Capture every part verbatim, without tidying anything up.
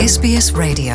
S B S Radio.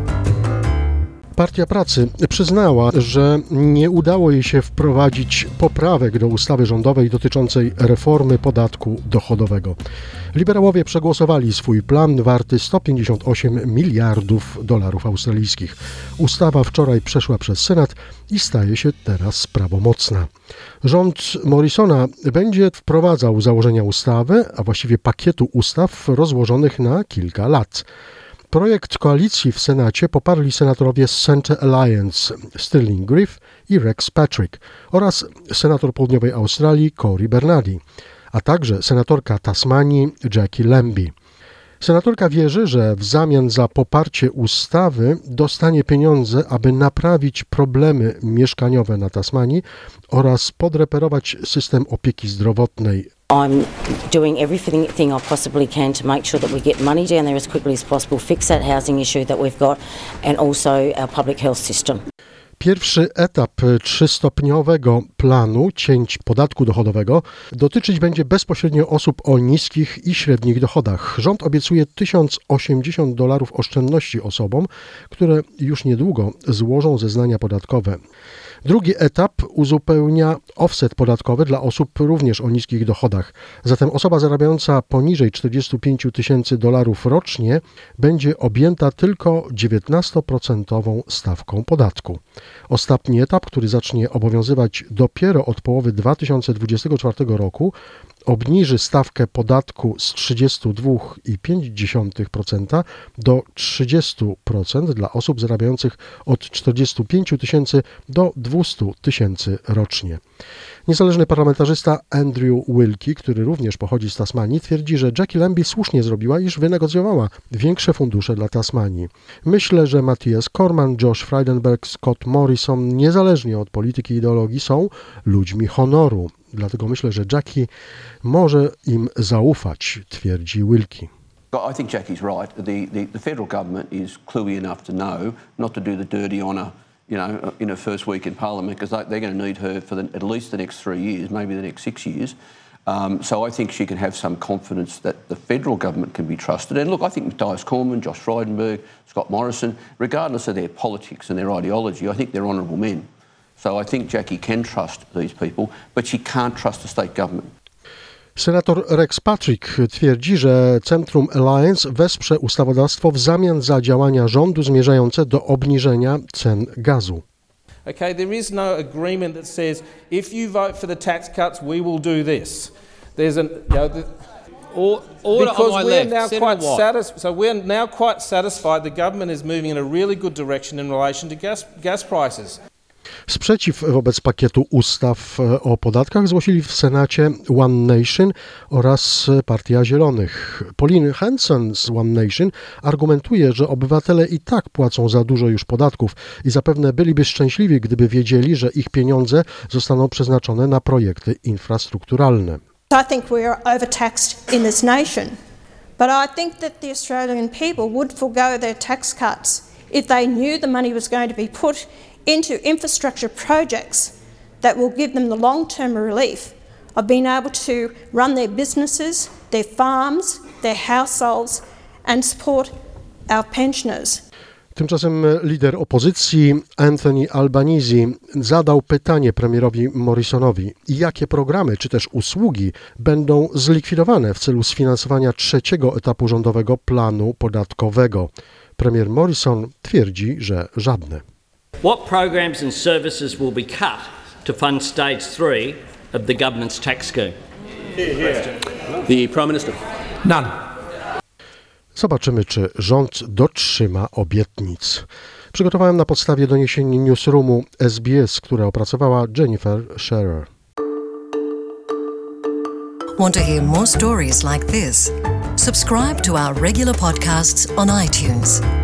Partia Pracy przyznała, że nie udało jej się wprowadzić poprawek do ustawy rządowej dotyczącej reformy podatku dochodowego. Liberałowie przegłosowali swój plan warty sto pięćdziesiąt osiem miliardów dolarów australijskich. Ustawa wczoraj przeszła przez Senat i staje się teraz prawomocna. Rząd Morrisona będzie wprowadzał założenia ustawy, a właściwie pakietu ustaw rozłożonych na kilka lat. Projekt koalicji w Senacie poparli senatorowie z Centre Alliance Stirling Griff i Rex Patrick oraz senator Południowej Australii Cory Bernardi, a także senatorka Tasmanii Jackie Lambie. Senatorka wierzy, że w zamian za poparcie ustawy dostanie pieniądze, aby naprawić problemy mieszkaniowe na Tasmanii oraz podreperować system opieki zdrowotnej. I'm doing everything I possibly can to make sure that we get money down there as quickly as possible, fix that housing issue that we've got and also our public health system. Pierwszy etap trzystopniowego planu cięć podatku dochodowego dotyczyć będzie bezpośrednio osób o niskich i średnich dochodach. Rząd obiecuje tysiąc osiemdziesiąt dolarów oszczędności osobom, które już niedługo złożą zeznania podatkowe. Drugi etap uzupełnia offset podatkowy dla osób również o niskich dochodach. Zatem osoba zarabiająca poniżej czterdzieści pięć tysięcy dolarów rocznie będzie objęta tylko dziewiętnastoprocentową stawką podatku. Ostatni etap, który zacznie obowiązywać dopiero od połowy dwa tysiące dwudziestego czwartego roku, obniży stawkę podatku z trzydzieści dwa przecinek pięć procent do trzydzieści procent dla osób zarabiających od czterdziestu pięciu tysięcy do dwustu tysięcy rocznie. Niezależny parlamentarzysta Andrew Wilkie, który również pochodzi z Tasmanii, twierdzi, że Jackie Lambie słusznie zrobiła, iż wynegocjowała większe fundusze dla Tasmanii. Myślę, że Matthias Cormann, Josh Frydenberg, Scott Morrison, niezależnie od polityki i ideologii, są ludźmi honoru. Dlatego myślę, że Jackie może im zaufać, twierdzi Wilkie. I think Jackie's right. The, the, the federal government is cluey enough to know not to do the dirty on a, you know, in her first week in Parliament, because they, they're going to need her for the, at least the next three years, maybe the next six years. Um, so I think she can have some confidence that the federal government can be trusted. And look, I think Matthias Cormann, Josh Frydenberg, Scott Morrison, regardless of their politics and their ideology, I think they're honourable men. So I think Jackie can trust these people, but she can't trust the state government. Senator Rex Patrick twierdzi, że Centrum Alliance wesprze ustawodawstwo w zamian za działania rządu zmierzające do obniżenia cen gazu. Okay, there is no agreement that says if you vote for the tax cuts, we will do this. There's an, you know, the, Or, order because on my we're left. now Senator quite Watt. satis- so we're now quite satisfied the government is moving in a really good direction in relation to gas gas prices. Sprzeciw wobec pakietu ustaw o podatkach zgłosili w Senacie One Nation oraz Partia Zielonych. Pauline Hanson z One Nation argumentuje, że obywatele i tak płacą za dużo już podatków i zapewne byliby szczęśliwi, gdyby wiedzieli, że ich pieniądze zostaną przeznaczone na projekty infrastrukturalne. I think we are overtaxed in this nation, but I think that the Australian people would forgo their tax cuts if they knew the money was going to be put into infrastructure projects that will give them the long-term relief of being able to run their businesses, their farms, their households and support our pensioners. Tymczasem lider opozycji Anthony Albanese zadał pytanie premierowi Morrisonowi, jakie programy czy też usługi będą zlikwidowane w celu sfinansowania trzeciego etapu rządowego planu podatkowego. Premier Morrison twierdzi, że żadne. What programs and services will be cut to fund stage three of the government's tax scheme? The Prime Minister. None. Zobaczymy, czy rząd dotrzyma obietnic. Przygotowałem na podstawie doniesień newsroomu S B S, które opracowała Jennifer Shearer. Want to hear more stories like this? Subscribe to our regular podcasts on iTunes.